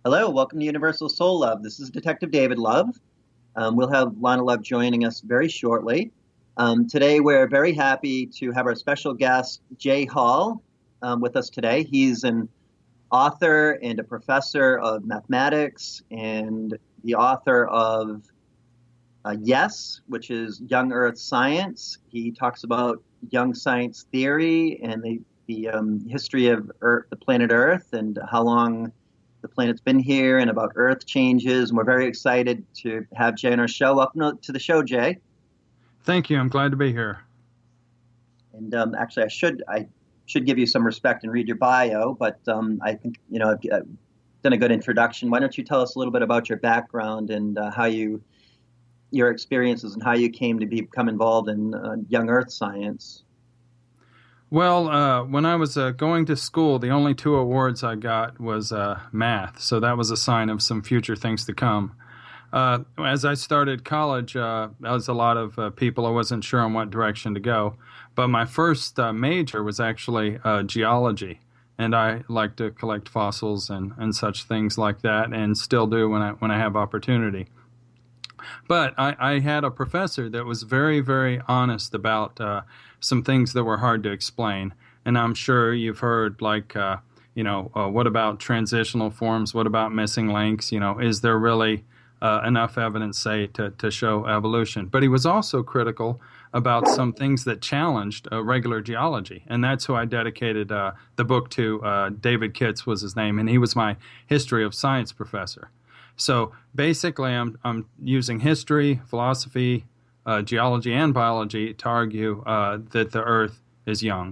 Hello, welcome to Universal Soul Love. This is Detective David Love. We'll have Lana Love joining us very shortly. Today, we're very happy to have our special guest, Jay Hall, with us today. He's an author and a professor of mathematics and the author of Yes, which is Young Earth Science. He talks about young science theory and the history of Earth, the planet Earth, and how long the planet's been here and about Earth changes. And we're very excited to have Jay on our show. Welcome to the show, Jay. Thank you. I'm glad to be here. And actually, I should give you some respect and read your bio, but I think I've done a good introduction. Why don't you tell us a little bit about your background and your experiences and how you came to become involved in young Earth science? Well, when I was going to school, the only two awards I got was math, so that was a sign of some future things to come. As I started college, as a lot of people, I wasn't sure on what direction to go. But my first major was actually geology, and I like to collect fossils and such things like that, and still do when I have opportunity. But I had a professor that was very, very honest about some things that were hard to explain. And I'm sure you've heard, like, what about transitional forms? What about missing links? Is there really enough evidence, say, to show evolution? But he was also critical about some things that challenged regular geology. And that's who I dedicated the book to. David Kitts was his name, and he was my history of science professor. So basically, I'm using history, philosophy, geology, and biology to argue that the Earth is young.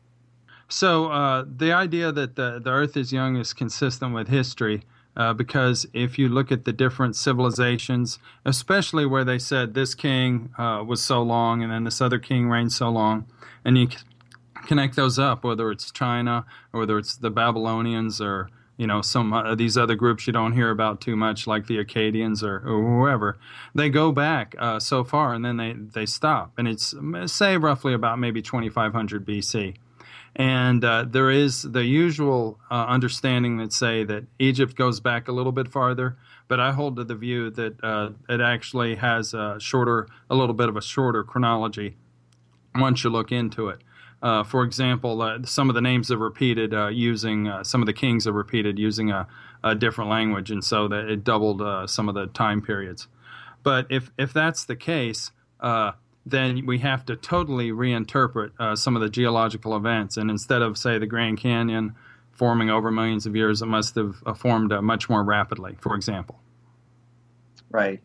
So the idea that the Earth is young is consistent with history because if you look at the different civilizations, especially where they said this king was so long and then this other king reigned so long, and you connect those up, whether it's China or whether it's the Babylonians or some of these other groups you don't hear about too much, like the Akkadians or whoever, they go back so far and then they stop. And it's, say, roughly about maybe 2500 BC. And there is the usual understanding that say that Egypt goes back a little bit farther, but I hold to the view that it actually has a little bit of a shorter chronology once you look into it. For example, some of the names are repeated using some of the kings are repeated using a different language, and so that it doubled some of the time periods. But if that's the case, then we have to totally reinterpret some of the geological events, and instead of, say, the Grand Canyon forming over millions of years, it must have formed much more rapidly, for example. Right.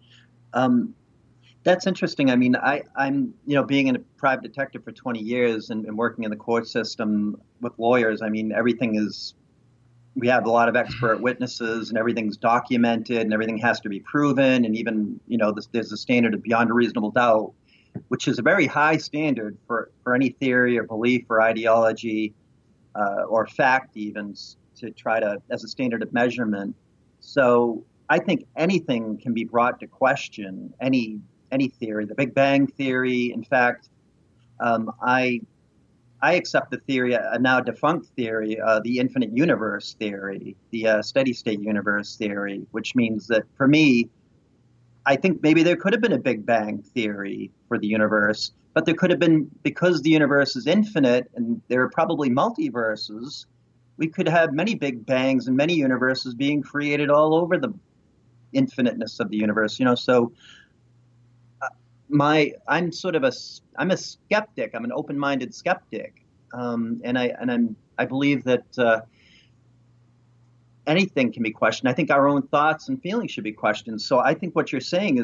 That's interesting. I mean, I'm being a private detective for 20 years and working in the court system with lawyers. I mean, we have a lot of expert witnesses and everything's documented and everything has to be proven. And even, there's a standard of beyond a reasonable doubt, which is a very high standard for any theory or belief or ideology or fact even to try to, as a standard of measurement. So I think anything can be brought to question, any theory, the Big Bang theory. In fact, I accept the theory, a now defunct theory, the infinite universe theory, the steady state universe theory, which means that for me, I think maybe there could have been a Big Bang theory for the universe, but there could have been, because the universe is infinite and there are probably multiverses, we could have many Big Bangs and many universes being created all over the infiniteness of the universe. So I'm a skeptic. I'm an open-minded skeptic, and I believe that anything can be questioned. I think our own thoughts and feelings should be questioned. So I think what you're saying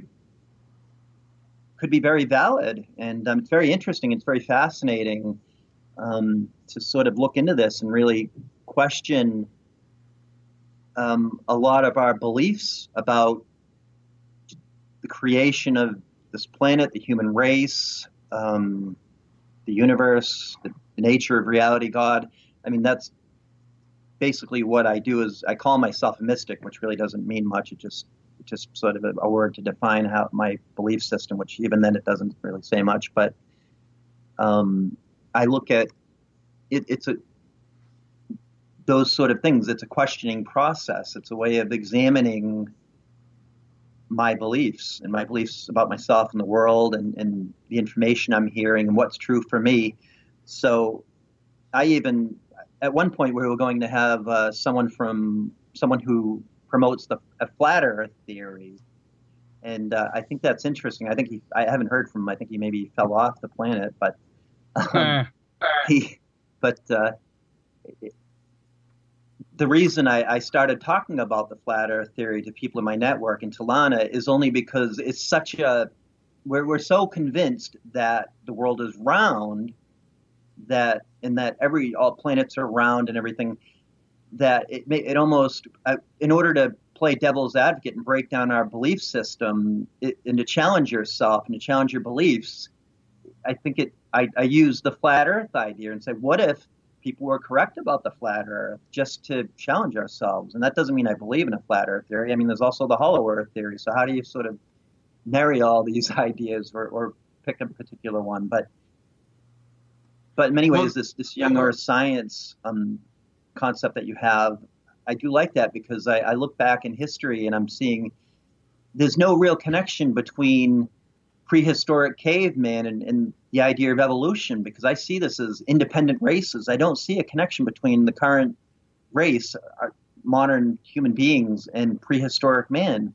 could be very valid, and it's very interesting. It's very fascinating to sort of look into this and really question a lot of our beliefs about the creation of this planet, the human race, the universe, the nature of reality, God. I mean, that's basically what I do. Is I call myself a mystic, which really doesn't mean much. It's just sort of a word to define how my belief system, which even then it doesn't really say much. But I look at it. those sort of things. It's a questioning process. It's a way of examining my beliefs and my beliefs about myself and the world and the information I'm hearing and what's true for me. So I even, at one point, we were going to have someone who promotes a flat Earth theory. And I think that's interesting. I haven't heard from him. I think he maybe fell off the planet, but um, he, but the reason I started talking about the flat Earth theory to people in my network and to Lana is only because it's we're so convinced that the world is round, that all planets are round and everything, that it almost, in order to play devil's advocate and break down our belief system and to challenge yourself and to challenge your beliefs, I use the flat Earth idea and say, what if people were correct about the flat Earth, just to challenge ourselves? And that doesn't mean I believe in a flat Earth theory. I mean, there's also the hollow Earth theory. So how do you sort of marry all these ideas or pick a particular one? But in many ways, this young Earth science concept that you have, I do like that, because I look back in history and I'm seeing there's no real connection between prehistoric caveman and the idea of evolution, because I see this as independent races. I don't see a connection between the current race, modern human beings, and prehistoric man.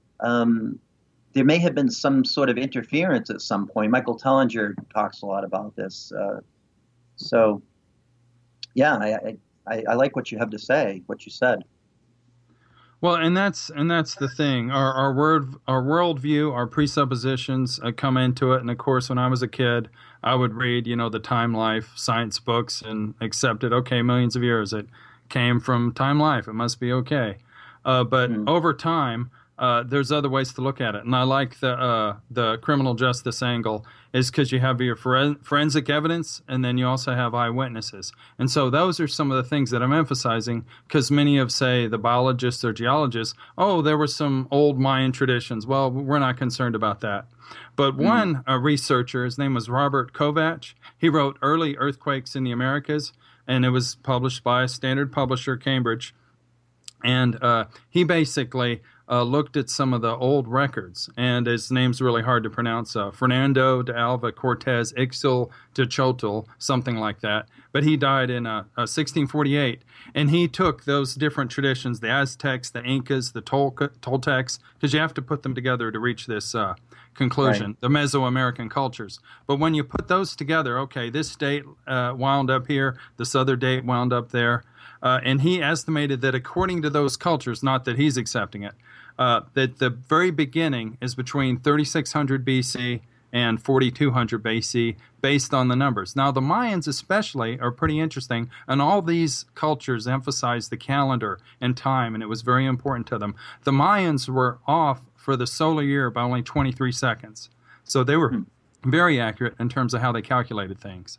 There may have been some sort of interference at some point. Michael Tellinger talks a lot about this. So, yeah, I like what you have to say, what you said. Well, and that's the thing. Our worldview, our presuppositions come into it. And of course, when I was a kid, I would read, the Time Life science books and accept it. Okay, millions of years it came from Time Life. It must be okay. But over time, there's other ways to look at it. And I like the criminal justice angle, is because you have your forensic evidence, and then you also have eyewitnesses. And so those are some of the things that I'm emphasizing, because many of, say, the biologists or geologists, there were some old Mayan traditions. Well, we're not concerned about that. But one researcher, his name was Robert Kovach, he wrote Early Earthquakes in the Americas, and it was published by a standard publisher, Cambridge. And he basically looked at some of the old records, and his name's really hard to pronounce, Fernando de Alva Cortez Ixtal de Chotl, something like that. But he died in 1648, and he took those different traditions, the Aztecs, the Incas, the Toltecs, because you have to put them together to reach this conclusion, right. The Mesoamerican cultures. But when you put those together, okay, this date wound up here, this other date wound up there, and he estimated that according to those cultures, not that he's accepting it, that the very beginning is between 3600 BC and 4200 BC, based on the numbers. Now, the Mayans especially are pretty interesting, and all these cultures emphasize the calendar and time, and it was very important to them. The Mayans were off for the solar year by only 23 seconds. So they were very accurate in terms of how they calculated things.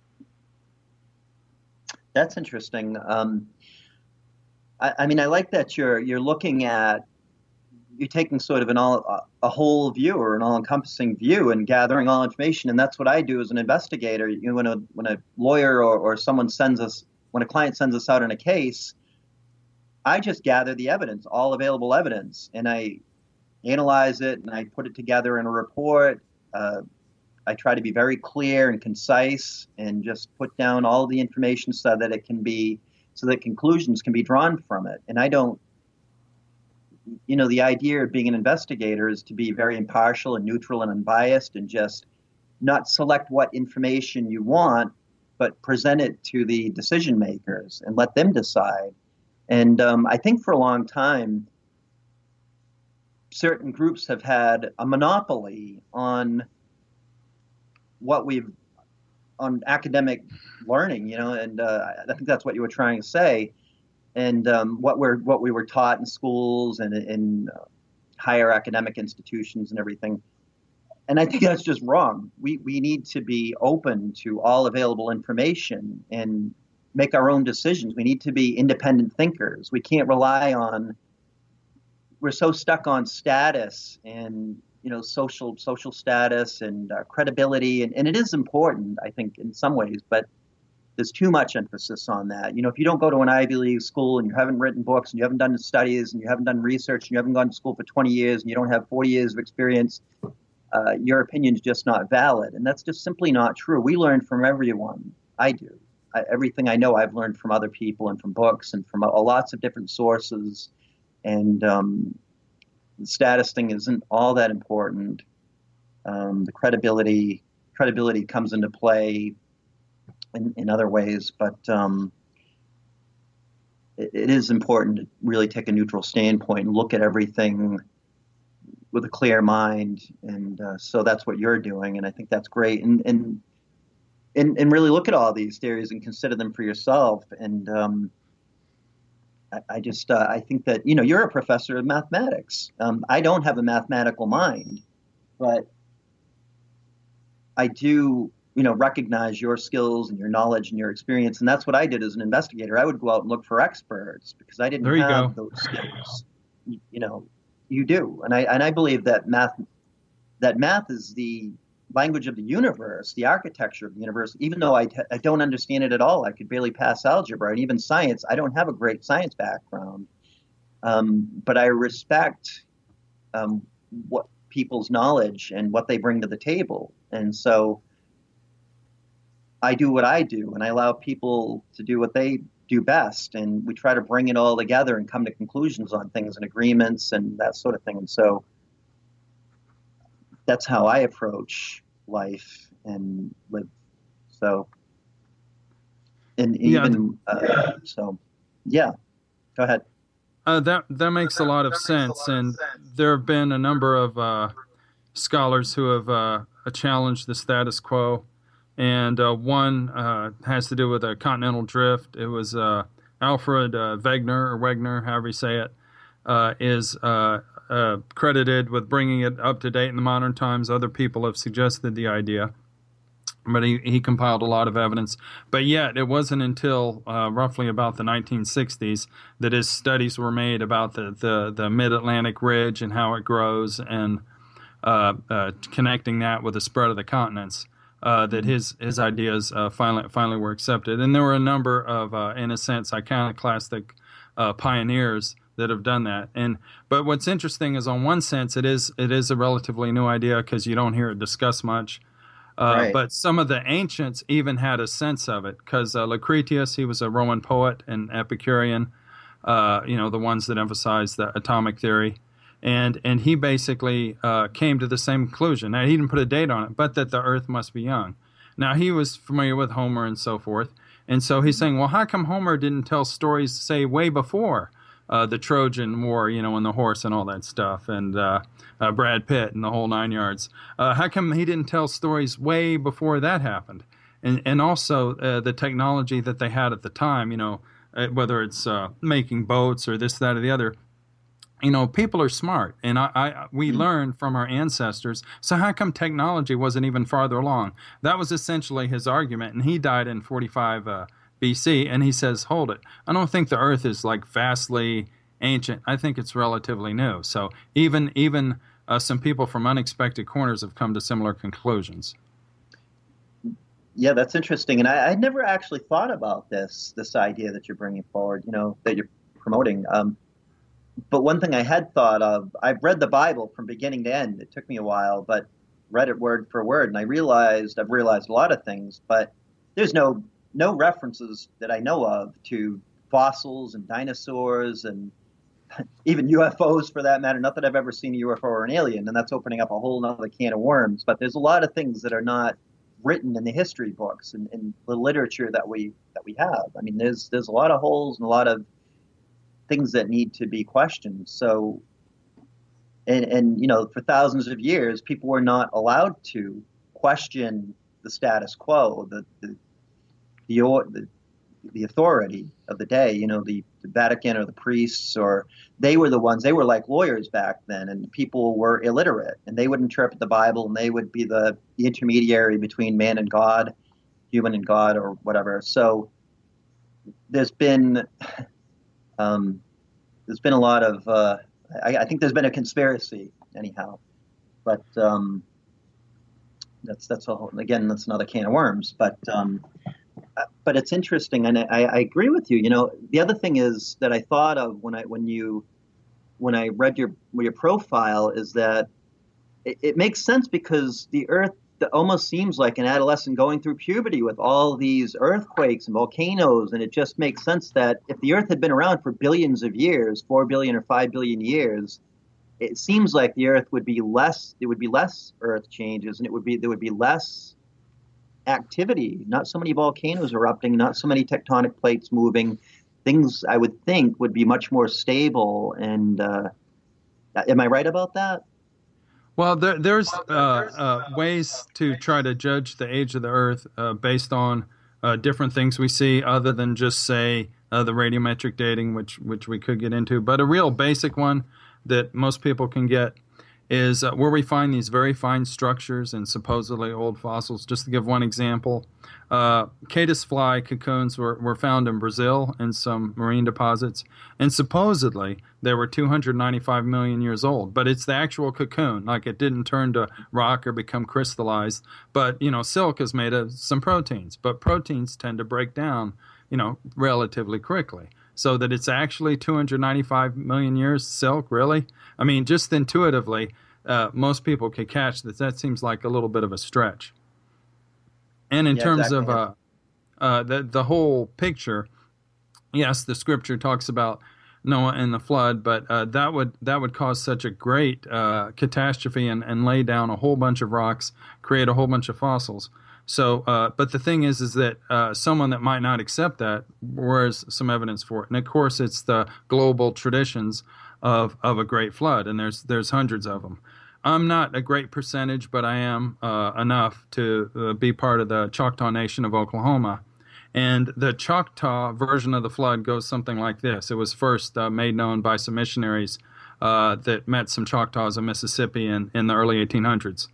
That's interesting. I mean, I like that you're looking at, you're taking sort of a whole view or an all-encompassing view and gathering all information, and that's what I do as an investigator. When a lawyer or someone when a client sends us out in a case, I just gather the evidence, all available evidence, and I analyze it and I put it together in a report. I try to be very clear and concise and just put down all the information so that conclusions can be drawn from it. And I don't, the idea of being an investigator is to be very impartial and neutral and unbiased and just not select what information you want, but present it to the decision makers and let them decide. And I think for a long time, certain groups have had a monopoly on on academic learning, and I think that's what you were trying to say, and what we were taught in schools and in higher academic institutions and everything. And I think that's just wrong. We need to be open to all available information and make our own decisions. We need to be independent thinkers. We can't rely on. We're so stuck on status and social status and credibility, and it is important, I think, in some ways, but there's too much emphasis on that. If you don't go to an Ivy League school and you haven't written books and you haven't done studies and you haven't done research and you haven't gone to school for 20 years and you don't have 40 years of experience, your opinion is just not valid. And that's just simply not true. We learn from everyone. I do. Everything I know, I've learned from other people and from books and from lots of different sources. And the status thing isn't all that important. The credibility comes into play in other ways, but it is important to really take a neutral standpoint and look at everything with a clear mind, and so that's what you're doing, and I think that's great. And really look at all these theories and consider them for yourself. And I think that you're a professor of mathematics. I don't have a mathematical mind, but I do recognize your skills and your knowledge and your experience, and that's what I did as an investigator. I would go out and look for experts because I didn't have those skills. You do, and I believe that math is the language of the universe, the architecture of the universe. Even though I don't understand it at all, I could barely pass algebra, and even science. I don't have a great science background, but I respect what people's knowledge and what they bring to the table, and so I do what I do, and I allow people to do what they do best, and we try to bring it all together and come to conclusions on things and agreements and that sort of thing. And so that's how I approach life and live. So, and even so, yeah. Go ahead. That makes a lot of sense, and there have been a number of scholars who have challenged the status quo. And one has to do with a continental drift. It was Alfred Wegener, however you say it, is credited with bringing it up to date in the modern times. Other people have suggested the idea, but he compiled a lot of evidence. But yet, it wasn't until roughly about the 1960s that his studies were made about the Mid-Atlantic Ridge and how it grows, and connecting that with the spread of the continents. That his ideas finally were accepted, and there were a number of, in a sense, iconoclastic pioneers that have done that. But what's interesting is, on one sense, it is a relatively new idea because you don't hear it discussed much. Right. But some of the ancients even had a sense of it, because Lucretius, he was a Roman poet and Epicurean, the ones that emphasize the atomic theory. And he basically came to the same conclusion. Now, he didn't put a date on it, but that the Earth must be young. Now, he was familiar with Homer and so forth. And so he's saying, well, how come Homer didn't tell stories, say, way before the Trojan War, and the horse and all that stuff, and Brad Pitt and the whole 9 yards? How come he didn't tell stories way before that happened? And also the technology that they had at the time, whether it's making boats or this, that, or the other. People are smart, and we learn from our ancestors. So how come technology wasn't even farther along? That was essentially his argument, and he died in 45 BC, and he says, hold it. I don't think the Earth is vastly ancient. I think it's relatively new. So even some people from unexpected corners have come to similar conclusions. Yeah, that's interesting, and I'd never actually thought about this idea that you're bringing forward, that you're promoting. But one thing I had thought of, I've read the Bible from beginning to end. It took me a while, but read it word for word, and I've realized a lot of things, but there's no references that I know of to fossils and dinosaurs and even UFOs, for that matter. Not that I've ever seen a UFO or an alien, and that's opening up a whole other can of worms. But there's a lot of things that are not written in the history books and in the literature that we have. I mean, there's a lot of holes and a lot of things that need to be questioned. So, and for thousands of years, people were not allowed to question the status quo, the authority of the day. The Vatican or the priests, or they were like lawyers back then, and people were illiterate, and they would interpret the Bible, and they would be the intermediary between man and God, human and God, or whatever. So there's been a lot of I think there's been a conspiracy anyhow, but that's a whole, again, that's another can of worms. But but it's interesting, and I agree with you. You know, the other thing is that I thought of when I read your profile is that it makes sense because the Earth almost seems like an adolescent going through puberty with all these earthquakes and volcanoes, and it just makes sense that if the Earth had been around for billions of years, 4 billion or 5 billion years, it seems like the Earth would be less. There would be less Earth changes, and there would be less activity. Not so many volcanoes erupting, not so many tectonic plates moving. Things I would think would be much more stable. And am I right about that? Well, there's ways to try to judge the age of the Earth based on different things we see, other than just say the radiometric dating, which we could get into. But a real basic one that most people can get is where we find these very fine structures in supposedly old fossils. Just to give one example, caddisfly cocoons were found in Brazil in some marine deposits, and supposedly they were 295 million years old. But it's the actual cocoon, like it didn't turn to rock or become crystallized. But, you know, silk is made of some proteins, but proteins tend to break down, you know, relatively quickly. So that it's actually 295 million years silk, really? I mean, just intuitively, most people could catch that. That seems like a little bit of a stretch. And in terms exactly. of the whole picture, yes, the scripture talks about Noah and the flood, but that would cause such a great catastrophe and lay down a whole bunch of rocks, create a whole bunch of fossils. So, but the thing is that someone that might not accept that, where's some evidence for it? And of course, it's the global traditions of a great flood, and there's hundreds of them. I'm not a great percentage, but I am enough to be part of the Choctaw Nation of Oklahoma. And the Choctaw version of the flood goes something like this. It was first made known by some missionaries that met some Choctaws in Mississippi in the early 1800s.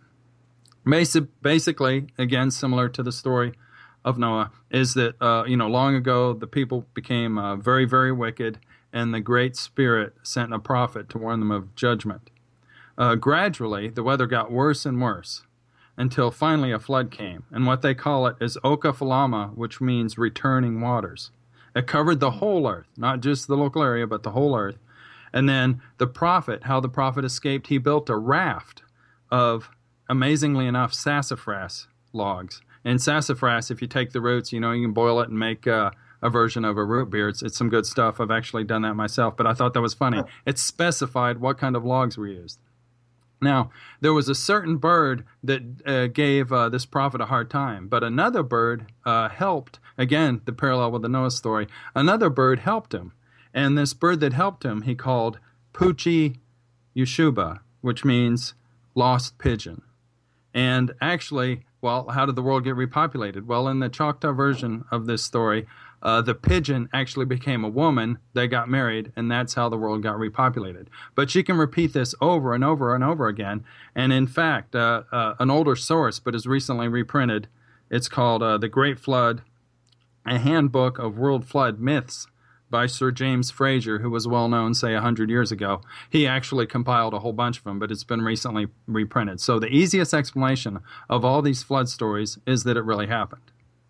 Basically, again, similar to the story of Noah, is that long ago the people became very, very wicked, and the Great Spirit sent a prophet to warn them of judgment. Gradually, the weather got worse and worse until finally a flood came, and what they call it is Okefalama, which means returning waters. It covered the whole earth, not just the local area, but the whole earth. And then how the prophet escaped, he built a raft of, amazingly enough, sassafras logs. And sassafras, if you take the roots, you can boil it and make a version of a root beer. It's some good stuff. I've actually done that myself, but I thought that was funny. It specified what kind of logs were used. Now, there was a certain bird that gave this prophet a hard time, but another bird helped. Again, the parallel with the Noah story. Another bird helped him, and this bird that helped him he called Puchi Yushuba, which means lost pigeon. And actually, well, how did the world get repopulated? Well, in the Choctaw version of this story, the pigeon actually became a woman. They got married, and that's how the world got repopulated. But you can repeat this over and over and over again. And in fact, an older source, but is recently reprinted, it's called The Great Flood, a handbook of world flood myths by Sir James Fraser, who was well known, say, 100 years ago. He actually compiled a whole bunch of them, but it's been recently reprinted. So the easiest explanation of all these flood stories is that it really happened.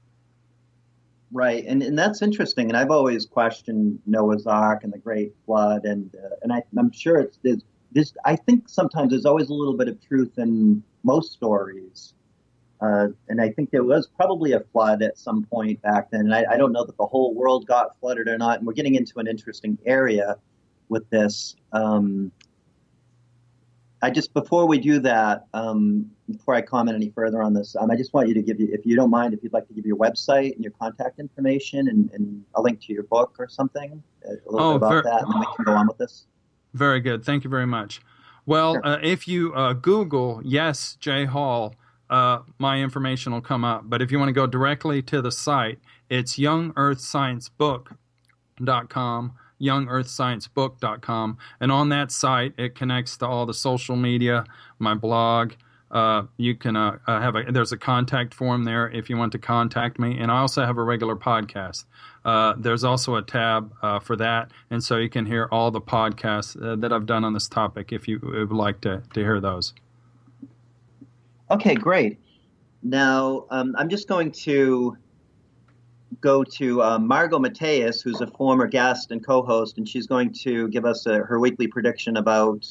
Right, and that's interesting. And I've always questioned Noah's Ark and the Great Flood, and I'm sure it's this. I think sometimes there's always a little bit of truth in most stories, and I think there was probably a flood at some point back then. And I don't know that the whole world got flooded or not. And we're getting into an interesting area with this. Before we do that, before I comment any further on this, I just want you to if you don't mind, if you'd like to give your website and your contact information and a link to your book or something, a little bit about that, and then we can go on with this. Very good. Thank you very much. Well, sure. If you Google Yes Jay Hall, my information will come up. But if you want to go directly to the site, it's YoungEarthScienceBook.com. YoungEarthScienceBook.com, and on that site it connects to all the social media, my blog. You can there's a contact form there if you want to contact me, and I also have a regular podcast. There's also a tab for that, and so you can hear all the podcasts that I've done on this topic if you would like to hear those. Okay, great. Now I'm just going to go to Margot Mateus, who's a former guest and co-host, and she's going to give us her weekly prediction about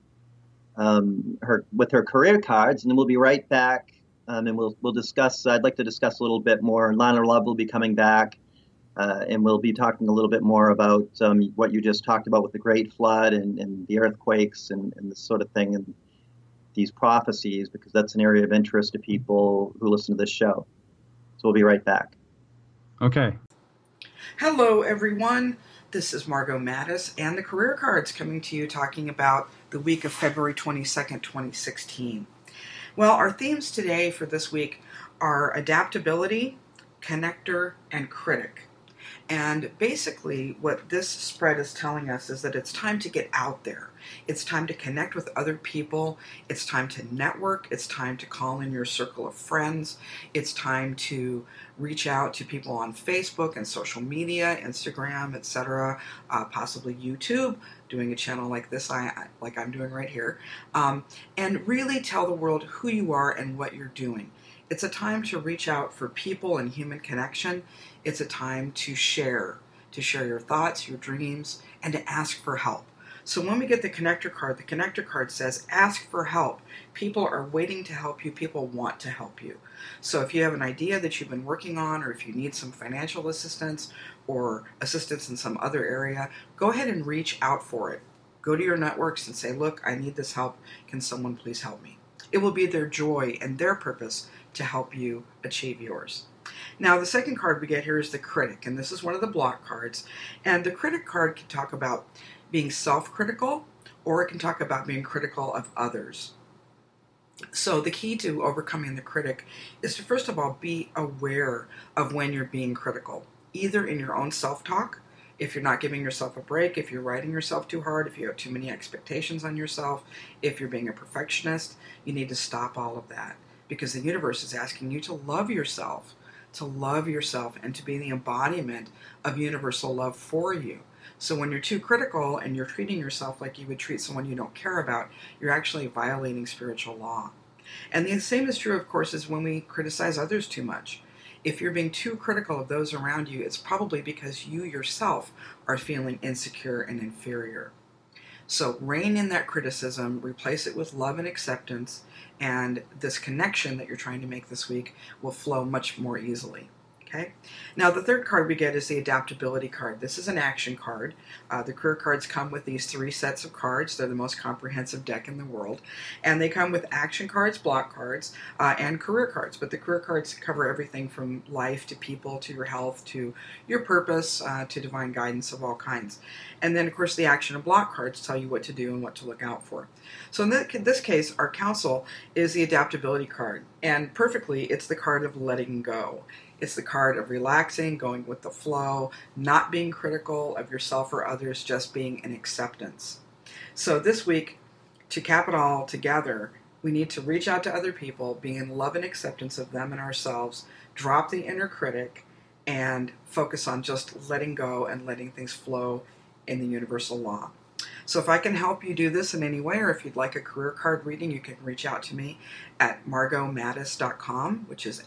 her career cards, and then we'll be right back, and we'll discuss. I'd like to discuss a little bit more. Lana Love will be coming back, and we'll be talking a little bit more about what you just talked about with the Great Flood and the earthquakes and this sort of thing, and these prophecies, because that's an area of interest to people who listen to this show. So we'll be right back. Okay. Hello, everyone. This is Margot Mattis and the Career Cards coming to you talking about the week of February 22nd, 2016. Well, our themes today for this week are adaptability, connector, and critic. And basically what this spread is telling us is that it's time to get out there. It's time to connect with other people. It's time to network. It's time to call in your circle of friends. It's time to reach out to people on Facebook and social media, Instagram, etc., possibly YouTube, doing a channel like this, like I'm doing right here, and really tell the world who you are and what you're doing. It's a time to reach out for people and human connection. It's a time to share your thoughts, your dreams, and to ask for help. So when we get the connector card says, ask for help. People are waiting to help you. People want to help you. So if you have an idea that you've been working on, or if you need some financial assistance or assistance in some other area, go ahead and reach out for it. Go to your networks and say, look, I need this help. Can someone please help me? It will be their joy and their purpose to help you achieve yours. Now, the second card we get here is the critic, and this is one of the block cards. And the critic card can talk about being self-critical, or it can talk about being critical of others. So the key to overcoming the critic is to, first of all, be aware of when you're being critical, either in your own self-talk, if you're not giving yourself a break, if you're writing yourself too hard, if you have too many expectations on yourself, if you're being a perfectionist, you need to stop all of that, because the universe is asking you to love yourself and to be the embodiment of universal love for you. So when you're too critical and you're treating yourself like you would treat someone you don't care about, you're actually violating spiritual law. And the same is true, of course, as when we criticize others too much. If you're being too critical of those around you, it's probably because you yourself are feeling insecure and inferior. So rein in that criticism, replace it with love and acceptance, and this connection that you're trying to make this week will flow much more easily. Okay. Now the third card we get is the adaptability card. This is an action card. The career cards come with these 3 sets of cards. They're the most comprehensive deck in the world. And they come with action cards, block cards, and career cards. But the career cards cover everything from life to people to your health to your purpose to divine guidance of all kinds. And then, of course, the action and block cards tell you what to do and what to look out for. So in this case, our counsel is the adaptability card. And perfectly, it's the card of letting go. It's the card of relaxing, going with the flow, not being critical of yourself or others, just being in acceptance. So this week, to cap it all together, we need to reach out to other people, be in love and acceptance of them and ourselves, drop the inner critic, and focus on just letting go and letting things flow in the universal law. So if I can help you do this in any way, or if you'd like a career card reading, you can reach out to me at margotmattis.com, which is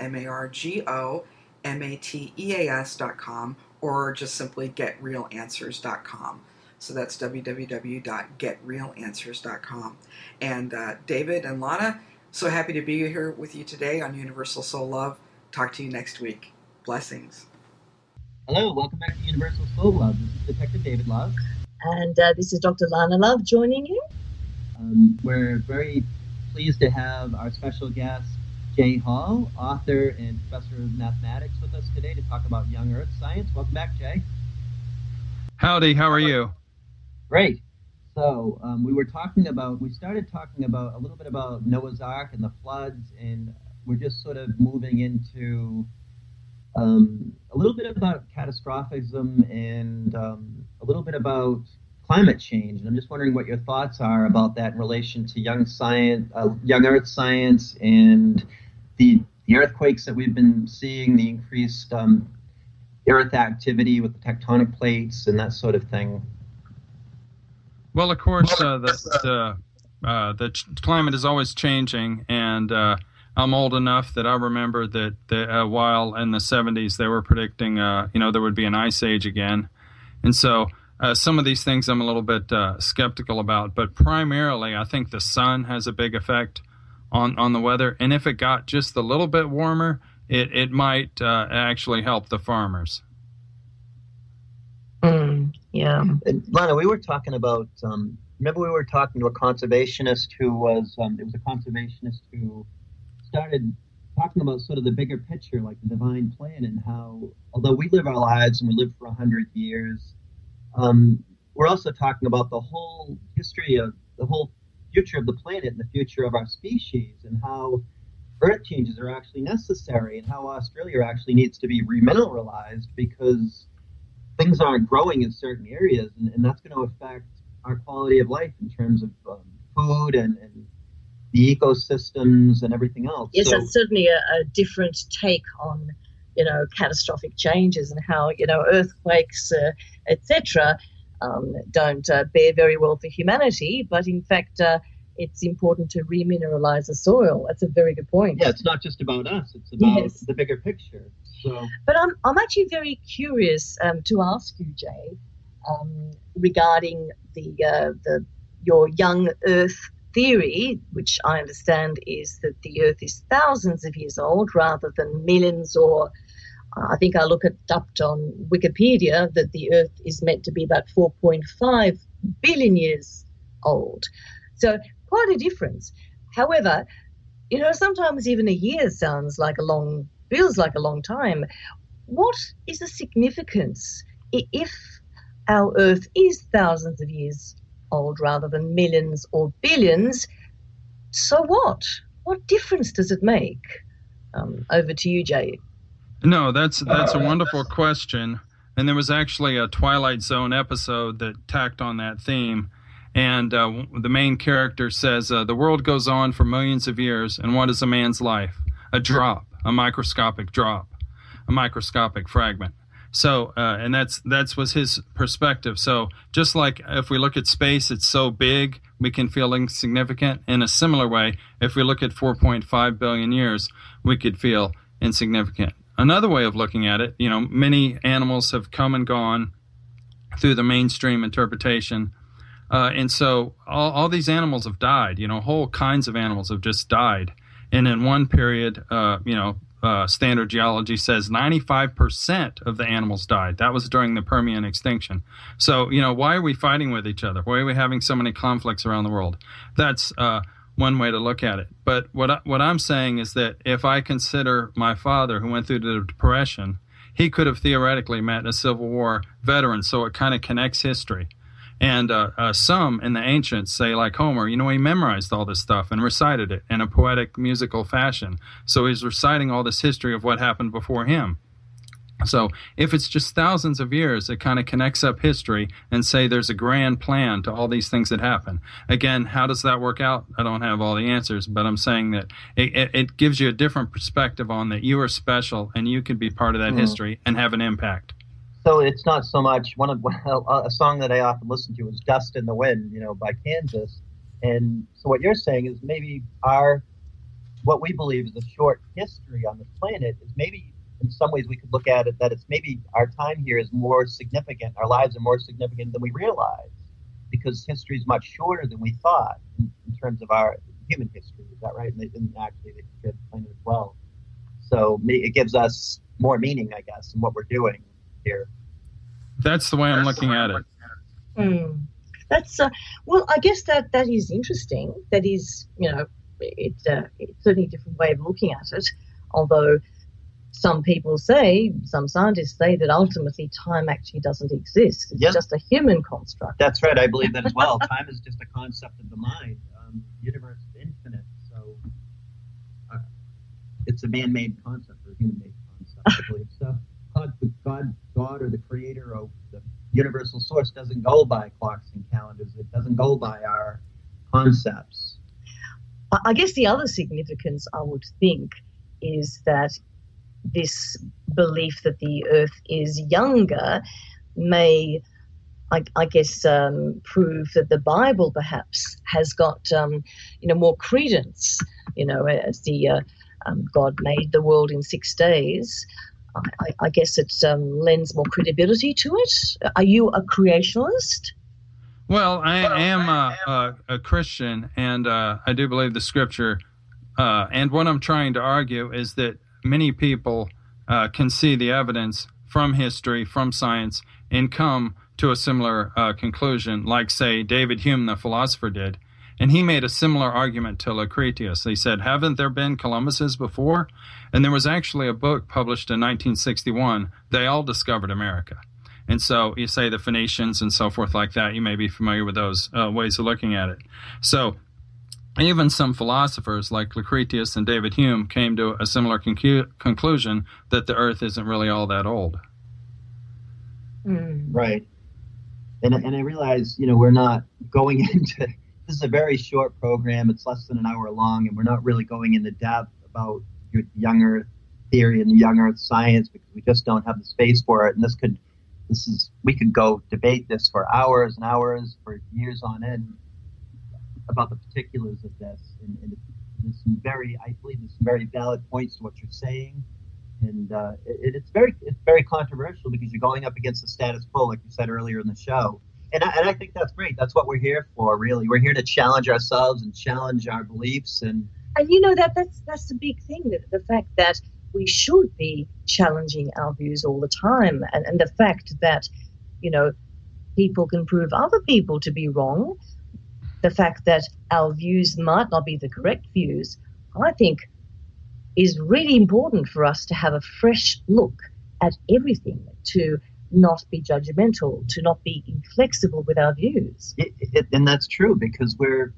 MARGOMATEAS.com, or just simply getrealanswers.com. So that's www.getrealanswers.com. And David and Lana, so happy to be here with you today on Universal Soul Love. Talk to you next week. Blessings. Hello, welcome back to Universal Soul Love. This is Detective David Love. And this is Dr. Lana Love joining you. We're very pleased to have our special guest, Jay Hall, author and professor of mathematics, with us today to talk about young Earth science. Welcome back, Jay. Howdy, how are you? Great. So we started talking about a little bit about Noah's Ark and the floods, and we're just sort of moving into a little bit about catastrophism and a little bit about climate change. And I'm just wondering what your thoughts are about that in relation to young Earth science, and the earthquakes that we've been seeing, the increased Earth activity with the tectonic plates and that sort of thing. Well, of course, the climate is always changing, and I'm old enough that I remember that while in the 70s they were predicting, there would be an ice age again. And so some of these things I'm a little bit skeptical about. But primarily, I think the sun has a big effect on the weather. And if it got just a little bit warmer, it might actually help the farmers. Yeah. And Lana, we were talking about, remember we were talking to a conservationist who was, it was a conservationist who started talking about sort of the bigger picture, like the divine plan, and how, although we live our lives and we live for 100 years, we're also talking about the whole history of the whole future of the planet and the future of our species, and how earth changes are actually necessary, and how Australia actually needs to be remineralized because things aren't growing in certain areas, and that's going to affect our quality of life in terms of food and the ecosystems and everything else. Yes, that's certainly a different take on, catastrophic changes and how, earthquakes, etc., don't bear very well for humanity. But in fact, it's important to remineralize the soil. That's a very good point. Yeah, it's not just about us; it's about the bigger picture. So, but I'm actually very curious to ask you, Jay, regarding your young Earth theory, which I understand is that the Earth is thousands of years old rather than millions, or I think I looked up on Wikipedia that the Earth is meant to be about 4.5 billion years old. So quite a difference. However, sometimes even a year feels like a long time. What is the significance if our Earth is thousands of years old rather than millions or billions? So what? What difference does it make? Over to you, Jay. No, that's a wonderful question. And there was actually a Twilight Zone episode that tacked on that theme. And the main character says, the world goes on for millions of years, and what is a man's life? A drop, a microscopic drop, a microscopic fragment. So, and that was his perspective. So just like if we look at space, it's so big, we can feel insignificant. In a similar way, if we look at 4.5 billion years, we could feel insignificant. Another way of looking at it, many animals have come and gone through the mainstream interpretation. And so all these animals have died, whole kinds of animals have just died. And in one period, standard geology says 95% of the animals died. That was during the Permian extinction. So, why are we fighting with each other? Why are we having so many conflicts around the world? That's one way to look at it. But what I'm saying is that if I consider my father, who went through the Depression, he could have theoretically met a Civil War veteran, so it kind of connects history. And some in the ancients say, like Homer, he memorized all this stuff and recited it in a poetic musical fashion. So he's reciting all this history of what happened before him. So if it's just thousands of years, it kind of connects up history and say there's a grand plan to all these things that happen. Again, how does that work out? I don't have all the answers, but I'm saying that it gives you a different perspective on that you are special and you can be part of that history and have an impact. So it's not so much a song that I often listen to is "Dust in the Wind," by Kansas. And so what you're saying is maybe what we believe is a short history on this planet is maybe in some ways we could look at it that it's maybe our time here is more significant, our lives are more significant than we realize, because history is much shorter than we thought in terms of our human history. Is that right? And actually the history of the planet as well. So it gives us more meaning, I guess, in what we're doing here. That's the way I'm looking at it. That's well, I guess that is interesting. That is, it's certainly a different way of looking at it. Although some scientists say that ultimately time actually doesn't exist. It's just a human construct. That's right. I believe that as well. Time is just a concept of the mind. The universe is infinite, so it's a man-made concept or a human-made concept, I believe. So God, or the creator of the universal source doesn't go by clocks and calendars. It doesn't go by our concepts. I guess the other significance, I would think, is that this belief that the Earth is younger may, I guess, prove that the Bible perhaps has got, more credence, as the God made the world in 6 days, I guess it lends more credibility to it. Are you a creationalist? Well, I am a Christian, and I do believe the Scripture. And what I'm trying to argue is that many people can see the evidence from history, from science, and come to a similar conclusion, like, say, David Hume, the philosopher, did. And he made a similar argument to Lucretius. He said, haven't there been Columbuses before? And there was actually a book published in 1961. They all discovered America. And so you say the Phoenicians and so forth like that. You may be familiar with those ways of looking at it. So even some philosophers like Lucretius and David Hume came to a similar conclusion that the earth isn't really all that old. Right. And I realize, we're not going into, this is a very short program. It's less than an hour long, and we're not really going into depth about young earth theory and young earth science because we just don't have the space for it. And we could go debate this for hours and hours, for years on end, about the particulars of this. And there's some I believe there's some very valid points to what you're saying. And it's very controversial because you're going up against the status quo, like you said earlier in the show. And I think that's great. That's what we're here for, really. We're here to challenge ourselves and challenge our beliefs. And that's the big thing, the fact that we should be challenging our views all the time. And the fact that, people can prove other people to be wrong, the fact that our views might not be the correct views, I think is really important for us to have a fresh look at everything, to not be judgmental, to not be inflexible with our views. And that's true, because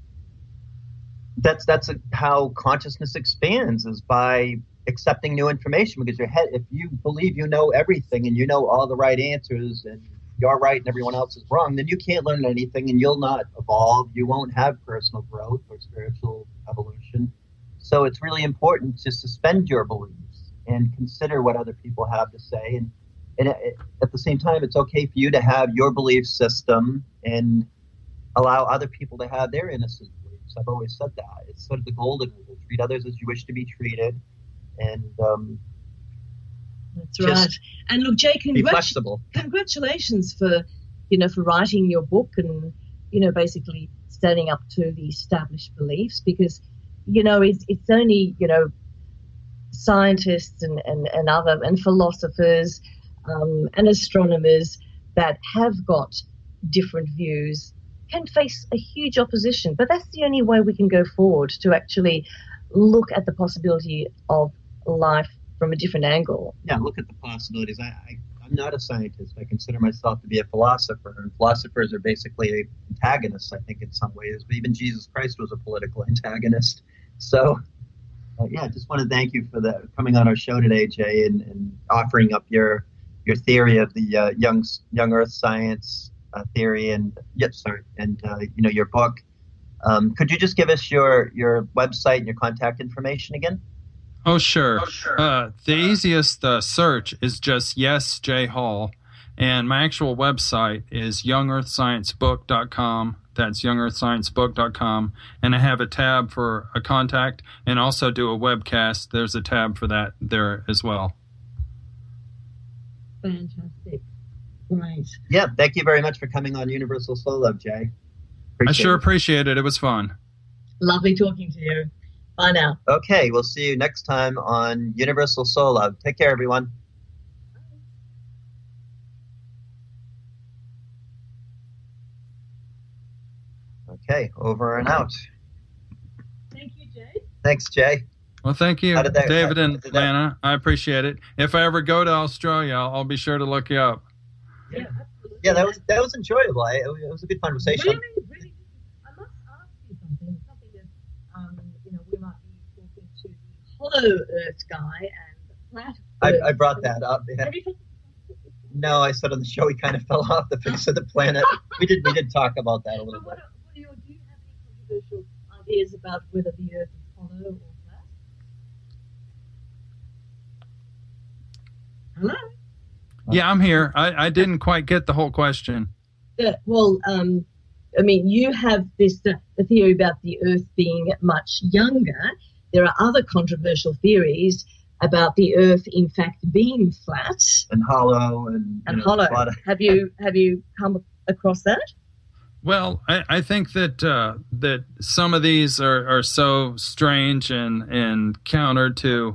that's how consciousness expands, is by accepting new information. Because if you believe you know everything and you know all the right answers and you're right and everyone else is wrong, then you can't learn anything and you'll not evolve. You won't have personal growth or spiritual evolution. So it's really important to suspend your beliefs and consider what other people have to say. And at the same time, it's okay for you to have your belief system and allow other people to have their innocent beliefs. I've always said that. It's sort of the golden rule. Treat others as you wish to be treated. And that's right. And look, Jay, congratulations for writing your book and, basically standing up to the established beliefs, because it's only, scientists and other and philosophers and astronomers that have got different views can face a huge opposition. But that's the only way we can go forward, to actually look at the possibility of life from a different angle. Yeah, look at the possibilities. I'm not a scientist. I consider myself to be a philosopher, and philosophers are basically antagonists, I think, in some ways. But even Jesus Christ was a political antagonist. So, just want to thank you for coming on our show today, Jay, and offering up your theory of the young Earth science theory, and your book. Could you just give us your website and your contact information again? Oh, sure. The easiest search is just Yes, Jay Hall. And my actual website is YoungEarthScienceBook.com. That's YoungEarthScienceBook.com. And I have a tab for a contact, and also do a webcast. There's a tab for that there as well. Fantastic. Great. Yeah, thank you very much for coming on Universal Soul Love, Jay. Appreciate it. It was fun. Lovely talking to you. Bye now. Okay, we'll see you next time on Universal Soul Love. Take care, everyone. Okay, over and out. Thank you, Jay. Thanks, Jay. Well, thank you, David and Lana. I appreciate it. If I ever go to Australia, I'll be sure to look you up. Yeah, absolutely. Yeah, that was enjoyable. It was a good conversation. Really. I must ask you something that we might be talking to the Hollow Earth guy and the Flat Earth. I brought that up. Yeah. Have you talked? No, I said on the show he kind of fell off the face of the planet. We did talk about that a little bit. Do you have any controversial ideas about whether the Earth is hollow or flat? Hello? Yeah, I'm here. I didn't quite get the whole question. You have this the theory about the Earth being much younger, there are other controversial theories about the Earth, in fact, being flat and hollow and hollow. Have you come across that? Well, I think that that some of these are so strange and counter to.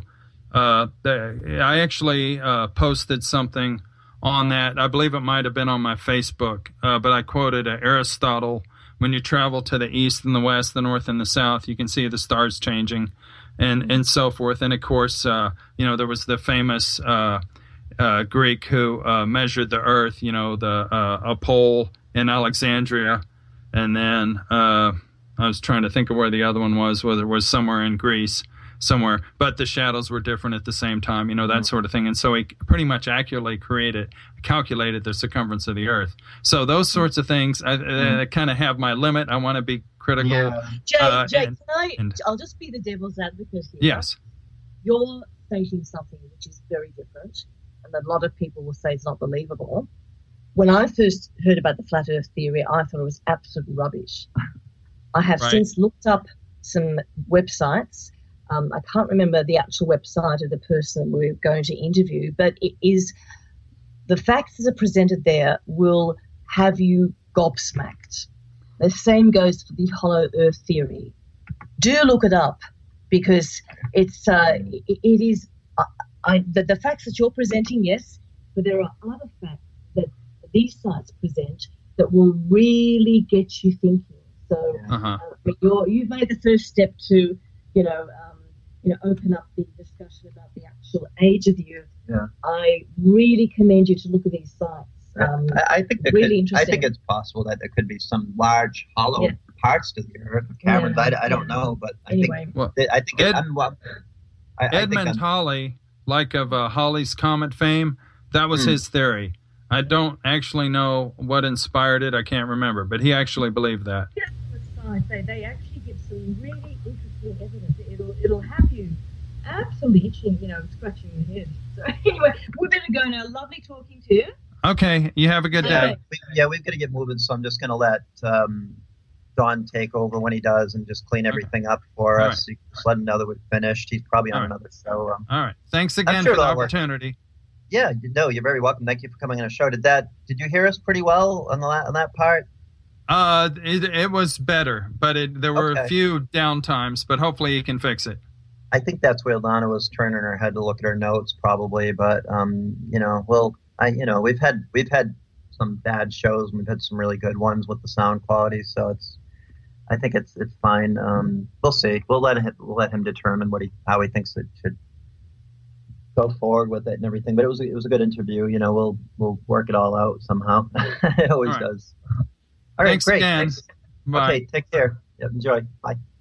I actually posted something on that. I believe it might have been on my Facebook, but I quoted Aristotle. When you travel to the east and the west, the north and the south, you can see the stars changing, and so forth. And of course, there was the famous Greek who measured the Earth. A pole in Alexandria, and then I was trying to think of where the other one was, whether it was somewhere in Greece, somewhere, but the shadows were different at the same time, that sort of thing. And so he pretty much accurately calculated the circumference of the Earth. So those sorts of things, I kind of have my limit. I want to be critical. Yeah. Jay, I'll just be the devil's advocate here. Yes. You're stating something which is very different, and a lot of people will say it's not believable. When I first heard about the flat Earth theory, I thought it was absolute rubbish. I have since looked up some websites. I can't remember the actual website of the person we're going to interview, but it is the facts that are presented there will have you gobsmacked. The same goes for the hollow Earth theory. Do look it up, because it is the facts that you're presenting, yes, but there are other facts that these sites present that will really get you thinking. So you've made the first step to open up the discussion about the actual age of the Earth. Yeah. I really commend you to look at these sites. I think interesting. I think it's possible that there could be some large hollow parts to the Earth, caverns. I don't know, but anyway. I think Edmund Halley, like of Halley's Comet fame, that was his theory. I don't actually know what inspired it. I can't remember, but he actually believed that. They actually give some really interesting evidence. It'll have you absolutely itching, scratching your head. So anyway, we better go now. Lovely talking to you. Okay, you have a good day. We've got to get moving, so I'm just going to let Don take over when he does and just clean everything up for us. You can just let him know that we're finished. He's probably on another show. All right. Thanks again for the opportunity. Yeah, you're very welcome. Thank you for coming on the show. Did you hear us pretty well on that part? It was better, but there were a few downtimes, but hopefully you can fix it. I think that's where Donna was turning her head to look at her notes, probably. But we've had some bad shows, and we've had some really good ones with the sound quality. So I think it's fine. We'll see. We'll let him determine how he thinks it should go forward with it and everything. But it was a good interview. We'll work it all out somehow. It always does. All right, Thanks great. Again. Thanks. Bye. Okay, take care. Yep, enjoy. Bye.